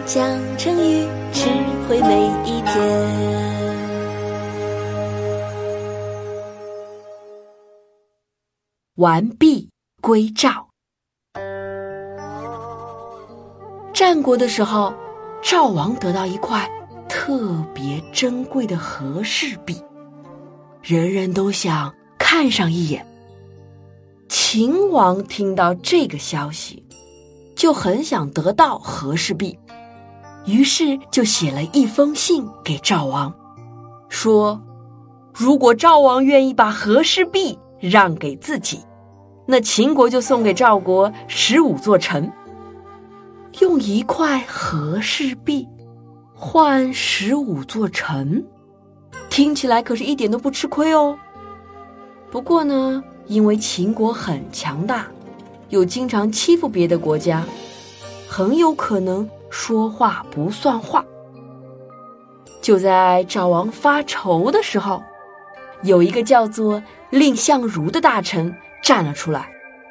讲成语，智慧每一天。 完璧归赵。战国的时候，赵王得到一块特别珍贵的和氏璧，人人都想看上一眼。秦王听到这个消息，就很想得到和氏璧，于是就写了一封信给赵王，说如果赵王愿意把和氏璧让给自己，那秦国就送给赵国15座城。用一块和氏璧换15座城，听起来可是一点都不吃亏哦。不过呢，因为秦国很强大，又经常欺负别的国家，很有可能说话不算话。就在赵王发愁的时候，有一个叫做蔺相如的大臣站了出来。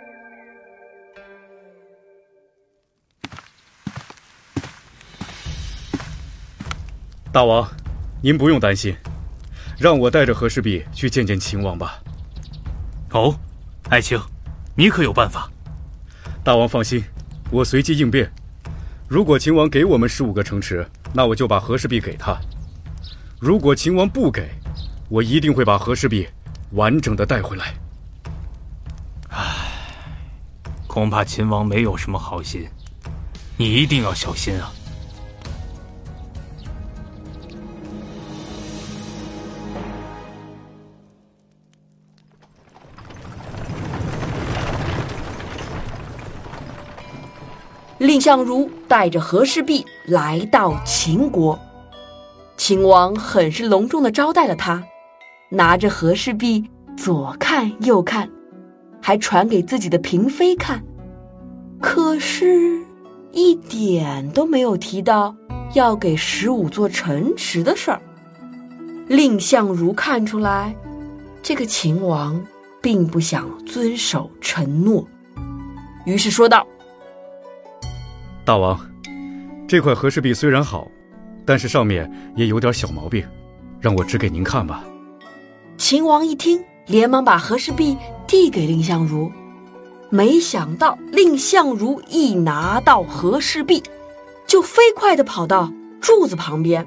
大王，您不用担心，让我带着和氏璧去见见秦王吧。 哦，爱卿，你可有办法？ 大王放心，我随机应变。如果秦王给我们15个城池，那我就把和氏璧给他；如果秦王不给，我一定会把和氏璧完整的带回来。 恐怕秦王没有什么好心，你一定要小心啊。 蔺相如带着和氏璧来到秦国，秦王很是隆重地招待了他，拿着和氏璧左看右看，还传给自己的嫔妃看，可是一点都没有提到要给15座城池的事儿。蔺相如看出来，这个秦王并不想遵守承诺，于是说道： 大王，这块和氏璧虽然好，但是上面也有点小毛病，让我指给您看吧。 秦王一听，连忙把和氏璧递给蔺相如，没想到蔺相如一拿到和氏璧，就飞快地跑到柱子旁边。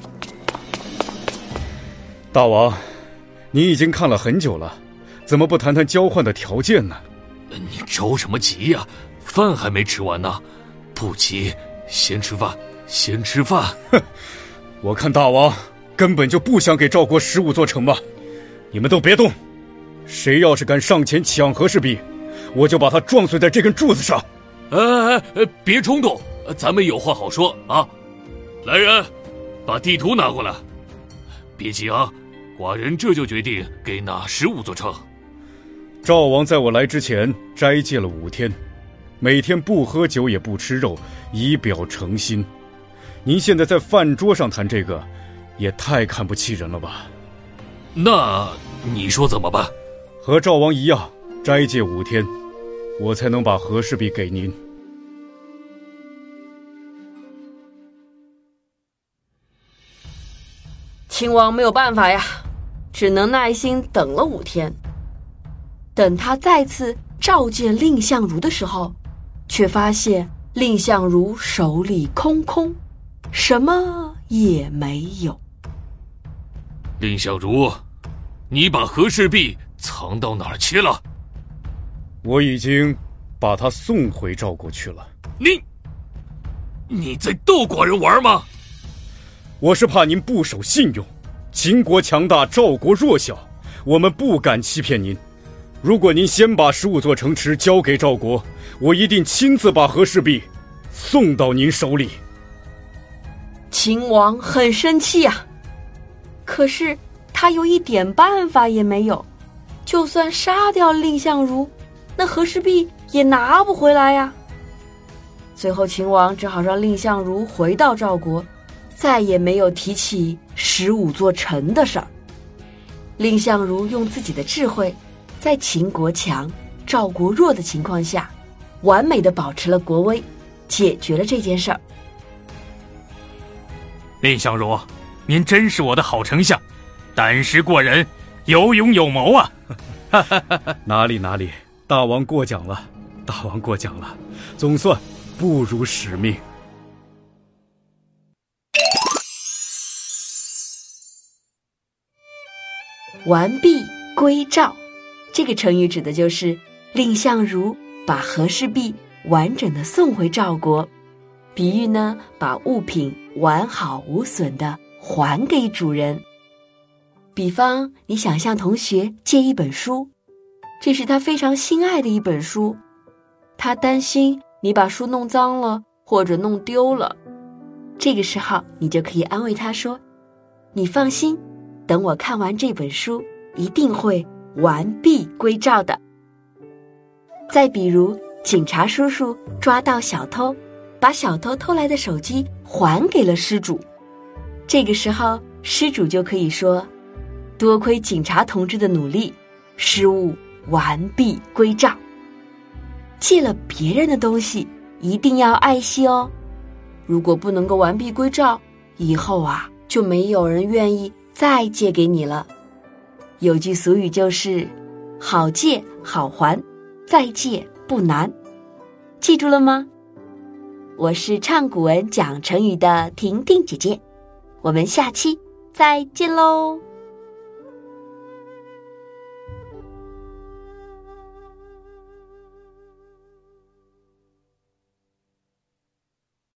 大王，您已经看了很久了，怎么不谈谈交换的条件呢？ 你着什么急呀？饭还没吃完呢。不急，先吃饭，先吃饭。 哼，我看大王根本就不想给赵国15座城吧。你们都别动，谁要是敢上前抢和氏璧，我就把他撞碎在这根柱子上。 别冲动，咱们有话好说啊。来人，把地图拿过来。别急啊，寡人这就决定给哪15座城。 赵王在我来之前斋戒了5天，每天不喝酒也不吃肉，以表诚心。您现在在饭桌上谈这个，也太看不起人了吧？ 那你说怎么办？ 和赵王一样，斋戒5天，我才能把和氏璧给您。 秦王没有办法呀，只能耐心等了5天。等他再次召见蔺相如的时候，却发现蔺相如手里空空，什么也没有。 蔺相如，你把和氏璧藏到哪儿去了？ 我已经把它送回赵国去了。 你在逗寡人玩吗？ 我是怕您不守信用，秦国强大，赵国弱小，我们不敢欺骗您。如果您先把15座城池交给赵国，我一定亲自把和氏璧送到您手里。 秦王很生气呀，可是他又一点办法也没有，就算杀掉蔺相如，那和氏璧也拿不回来呀。最后秦王只好让蔺相如回到赵国，再也没有提起15座城的事儿。蔺相如用自己的智慧，在秦国强、赵国弱的情况下，完美地保持了国威，解决了这件事儿。 蔺相如，您真是我的好丞相，胆识过人，有勇有谋啊！ 哪里，大王过奖了，总算不辱使命。 完璧归赵，这个成语指的就是蔺相如把和氏璧完整的送回赵国，比喻呢把物品完好无损的还给主人。比方你想向同学借一本书，这是他非常心爱的一本书，他担心你把书弄脏了或者弄丢了，这个时候你就可以安慰他说，你放心，等我看完这本书一定会完璧归赵的。再比如警察叔叔抓到小偷，把小偷偷来的手机还给了失主，这个时候失主就可以说，多亏警察同志的努力，失物完璧归赵。借了别人的东西一定要爱惜哦，如果不能够完璧归赵，以后啊就没有人愿意再借给你了。有句俗语就是好借好还，再借不难，记住了吗？我是唱古文讲成语的婷婷姐姐，我们下期再见喽。